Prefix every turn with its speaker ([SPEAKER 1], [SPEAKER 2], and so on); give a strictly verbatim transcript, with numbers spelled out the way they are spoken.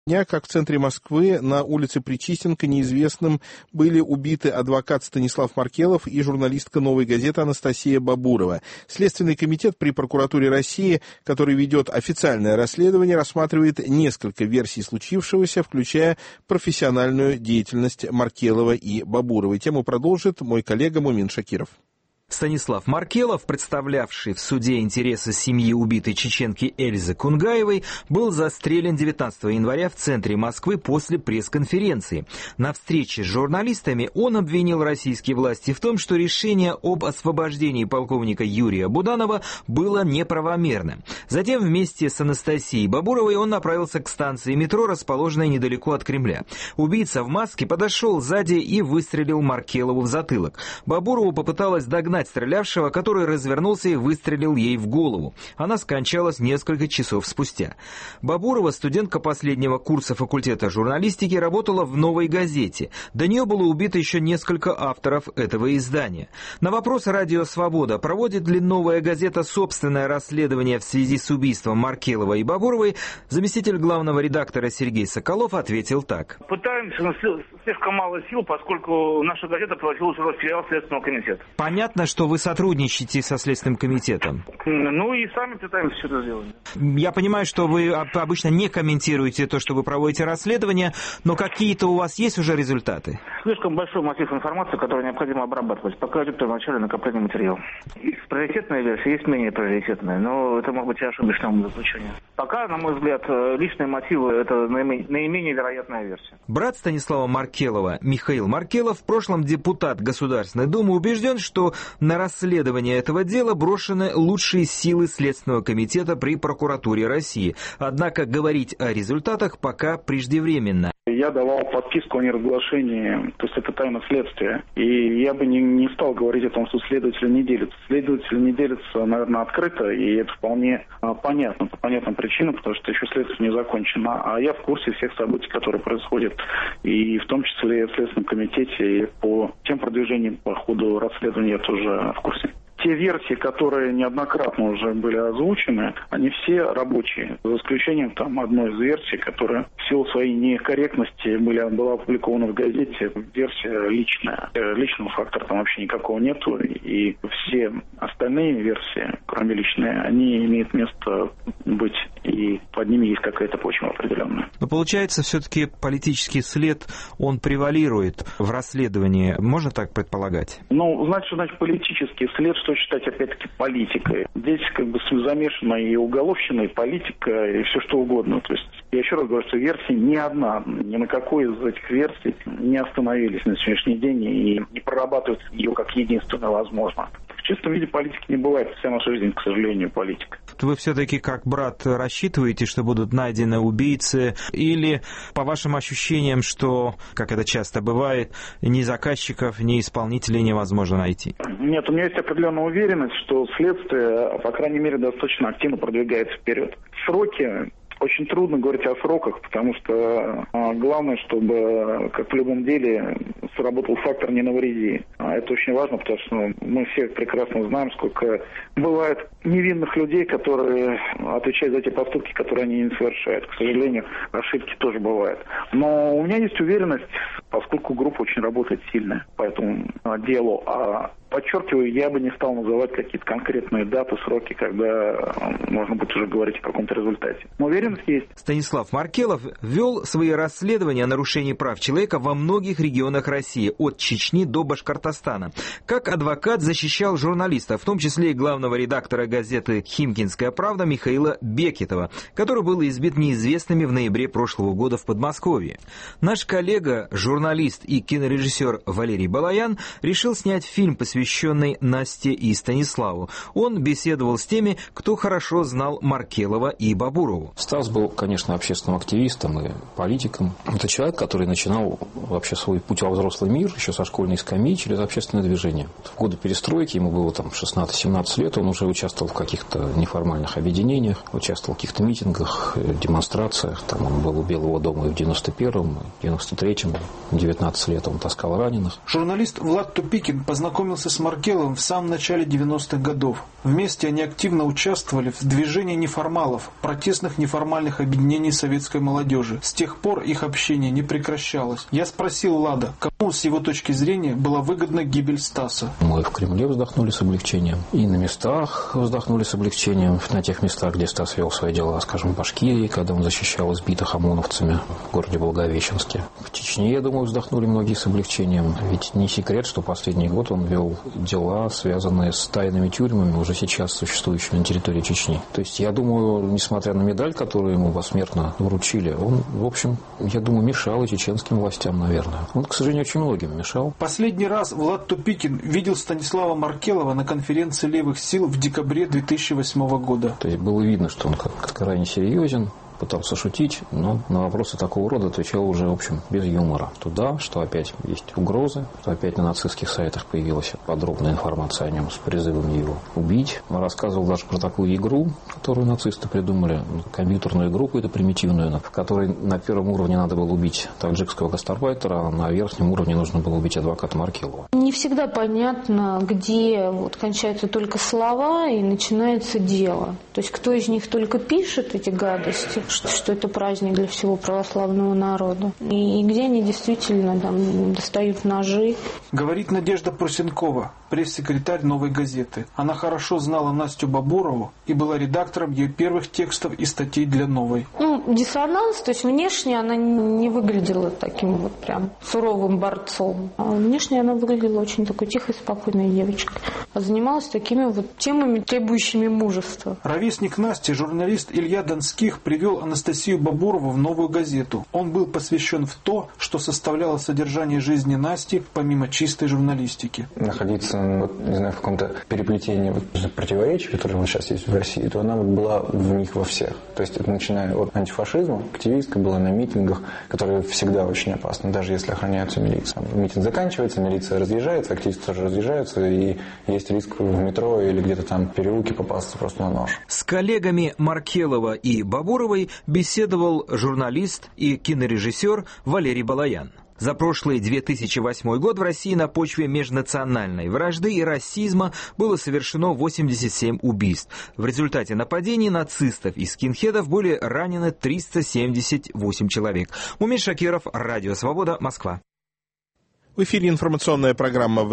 [SPEAKER 1] Дня, как в центре Москвы на улице Причистенко неизвестным были убиты адвокат Станислав Маркелов и журналистка «Новой газеты» Анастасия Бабурова. Следственный комитет при прокуратуре России, который ведет официальное расследование, рассматривает несколько версий случившегося, включая профессиональную деятельность Маркелова и Бабуровой. Тему продолжит мой коллега Мумин Шакиров.
[SPEAKER 2] Станислав Маркелов, представлявший в суде интересы семьи убитой чеченки Эльзы Кунгаевой, был застрелен девятнадцатого января в центре Москвы после пресс-конференции. На встрече с журналистами он обвинил российские власти в том, что решение об освобождении полковника Юрия Буданова было неправомерным. Затем вместе с Анастасией Бабуровой он направился к станции метро, расположенной недалеко от Кремля. Убийца в маске подошел сзади и выстрелил Маркелову в затылок. Бабурова попыталась догнать стрелявшего, который развернулся и выстрелил ей в голову. Она скончалась несколько часов спустя. Бабурова, студентка последнего курса факультета журналистики, работала в «Новой газете». До нее было убито еще несколько авторов этого издания. На вопрос «Радио Свобода», проводит ли «Новая газета» собственное расследование в связи с убийством Маркелова и Бабуровой, заместитель главного редактора Сергей Соколов ответил так.
[SPEAKER 3] Пытаемся, но слишком мало сил, поскольку наша газета превратилась в филиал Следственного комитета.
[SPEAKER 2] Понятно, что вы сотрудничаете со Следственным комитетом.
[SPEAKER 3] Ну и сами пытаемся все это сделать.
[SPEAKER 2] Я понимаю, что вы обычно не комментируете то, что вы проводите расследование, но какие-то у вас есть уже результаты?
[SPEAKER 3] Слишком большой массив информации, который необходимо обрабатывать, пока идет первоначальное накопление материала. Есть приоритетная версия, есть менее приоритетная, но это может быть и ошибочное заключение. Пока, на мой взгляд, личные мотивы – это наименее вероятная версия.
[SPEAKER 2] Брат Станислава Маркелова, Михаил Маркелов, в прошлом депутат Государственной Думы, убежден, что на расследование этого дела брошены лучшие силы Следственного комитета при прокуратуре России. Однако говорить о результатах пока преждевременно.
[SPEAKER 4] Я давал подписку о неразглашении, то есть это тайна следствия. И я бы не, не стал говорить о том, что следователи не делятся. Следователи не делятся, наверное, открыто, и это вполне а, понятно, по понятным причинам, потому что еще следствие не закончено. А я в курсе всех событий, которые происходят, и в том числе в Следственном комитете, и по тем продвижениям по ходу расследования я тоже в курсе. Те версии, которые неоднократно уже были озвучены, они все рабочие, за исключением там одной из версий, которая в силу своей некорректности были, была опубликована в газете, версия личная. Личного фактора там вообще никакого нету, и все остальные версии, кроме личной, они имеют место быть, и под ними есть какая-то почва определенная.
[SPEAKER 2] Но получается, все-таки политический след, он превалирует в расследовании, можно так предполагать?
[SPEAKER 4] Ну, значит, значит политический след, что считать опять-таки политикой. Здесь как бы замешана и уголовщина, и политика, и все что угодно. То есть я еще раз говорю, что версия ни одна, ни на какой из этих версий не остановились на сегодняшний день и не прорабатывают ее как единственное возможно. В чистом виде политики не бывает, вся наша жизнь, к сожалению, политика.
[SPEAKER 2] Вы все-таки как брат рассчитываете, что будут найдены убийцы, или по вашим ощущениям, что, как это часто бывает, ни заказчиков, ни исполнителей невозможно найти?
[SPEAKER 4] Нет, у меня есть определенная уверенность, что следствие, по крайней мере, достаточно активно продвигается вперед. Сроки. Очень трудно говорить о сроках, потому что а, главное, чтобы, как в любом деле, сработал фактор «не навреди». А это очень важно, потому что ну, мы все прекрасно знаем, сколько бывает невинных людей, которые отвечают за те поступки, которые они не совершают. К сожалению, ошибки тоже бывают. Но у меня есть уверенность, поскольку группа очень работает сильно по этому а, делу. А подчеркиваю, я бы не стал называть какие-то конкретные даты, сроки, когда можно будет уже говорить о каком-то результате. Но уверенность есть.
[SPEAKER 2] Станислав Маркелов вел свои расследования о нарушении прав человека во многих регионах России, от Чечни до Башкортостана. Как адвокат защищал журналистов, в том числе и главного редактора газеты «Химкинская правда» Михаила Бекетова, который был избит неизвестными в ноябре прошлого года в Подмосковье. Наш коллега, журналист и кинорежиссер Валерий Балаян решил снять фильм, посвященный Насте и Станиславу. Он беседовал с теми, кто хорошо знал Маркелова и Бабурову.
[SPEAKER 5] Стас был, конечно, общественным активистом и политиком. Это человек, который начинал вообще свой путь во взрослый мир еще со школьной скамьи, через общественность. общественное движение. В годы перестройки, ему было там шестнадцать-семнадцать лет, он уже участвовал в каких-то неформальных объединениях, участвовал в каких-то митингах, демонстрациях. Там он был у Белого дома и в девяносто первом, в девяносто третьем, девятнадцать лет он таскал раненых.
[SPEAKER 6] Журналист Влад Тупикин познакомился с Маркеловым в самом начале девяностых годов. Вместе они активно участвовали в движении неформалов, протестных неформальных объединений советской молодежи. С тех пор их общение не прекращалось. Я спросил Влада, кому с его точки зрения была выгодна гибель Стаса.
[SPEAKER 5] Мы в Кремле вздохнули с облегчением. И на местах вздохнули с облегчением. На тех местах, где Стас вел свои дела, скажем, в Башкирии, когда он защищал избитых ОМОНовцами в городе Благовещенске. В Чечне, я думаю, вздохнули многие с облегчением. Ведь не секрет, что последний год он вел дела, связанные с тайными тюрьмами, уже сейчас существующими на территории Чечни. То есть, я думаю, несмотря на медаль, которую ему посмертно вручили, он, в общем, я думаю, мешал и чеченским властям, наверное. Он, к сожалению, очень многим мешал.
[SPEAKER 6] Последний раз Влад Тупикин видел Станислава Маркелова на конференции левых сил в декабре две тысячи восьмого года.
[SPEAKER 5] То есть, было видно, что он как-то крайне серьезен, пытался шутить, но на вопросы такого рода отвечал уже, в общем, без юмора. Туда, что опять есть угрозы, что опять на нацистских сайтах появилась подробная информация о нем с призывом его убить. Он рассказывал даже про такую игру, которую нацисты придумали, компьютерную игру какую-то примитивную, в которой на первом уровне надо было убить таджикского гастарбайтера, а на верхнем уровне нужно было убить адвоката Маркелова.
[SPEAKER 7] Не всегда понятно, где вот кончаются только слова и начинается дело. То есть кто из них только пишет эти гадости, что, что это праздник для всего православного народа, и, и где они действительно там достают ножи.
[SPEAKER 6] Говорит Надежда Прусенкова, пресс-секретарь «Новой газеты». Она хорошо знала Настю Бабурову и была редактором ее первых текстов и статей для «Новой».
[SPEAKER 7] Ну, диссонанс, то есть внешне она не выглядела таким вот прям суровым борцом. А внешне она выглядела очень такой тихой, спокойной девочкой. А занималась такими вот темами, требующими мужества.
[SPEAKER 6] Ровесник Насти, журналист Илья Донских, привел Анастасию Бабурову в «Новую газету». Он был посвящен в то, что составляло содержание жизни Насти, помимо чистой журналистики.
[SPEAKER 8] Находиться, вот, не знаю, в каком-то переплетении вот, противоречий, которые вот сейчас есть в России, то она была в них во всех. То есть это начиная от антифашизма, активистка была на митингах, которые всегда очень опасны, даже если охраняются милицией. Митинг заканчивается, милиция разъезжается, активисты тоже разъезжаются, и есть риск в метро или где-то там в переулке попасться просто на нож.
[SPEAKER 2] С коллегами Маркелова и Бабуровой беседовал журналист и кинорежиссер Валерий Балаян. За прошлый две тысячи восьмой год в России на почве межнациональной вражды и расизма было совершено восемьдесят семь убийств. В результате нападений нацистов и скинхедов были ранены триста семьдесят восемь человек. Мумин Шакиров, Радио Свобода, Москва.
[SPEAKER 1] В эфире информационная программа